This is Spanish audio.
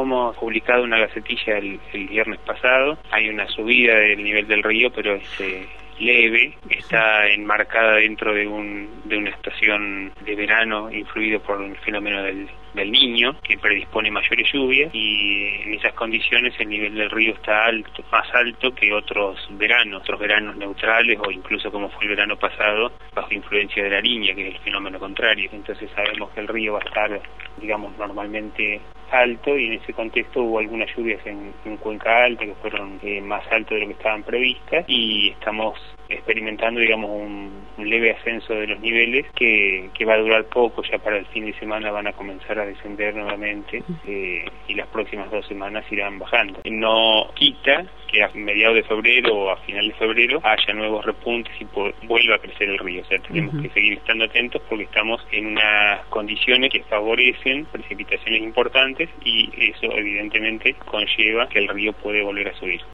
hemos publicado una gacetilla el viernes pasado. Hay una subida del nivel del río, pero es leve, está enmarcada dentro de una estación de verano influido por el fenómeno del Niño, que predispone mayores lluvias, y en esas condiciones el nivel del río está más alto que otros veranos neutrales, o incluso como fue el verano pasado, bajo influencia de la Niña, que es el fenómeno contrario. Entonces sabemos que el río va a estar, digamos, normalmente alto, y en ese contexto hubo algunas lluvias en Cuenca Alta que fueron más altas de lo que estaban previstas, y estamos experimentando, digamos, un leve ascenso de los niveles que va a durar poco. Ya para el fin de semana van a comenzar a descender nuevamente, y las próximas 2 semanas irán bajando. No quita que a mediados de febrero o a final de febrero haya nuevos repuntes y vuelva a crecer el río. O sea, tenemos que seguir estando atentos, porque estamos en unas condiciones que favorecen precipitaciones importantes, y eso evidentemente conlleva que el río puede volver a subir.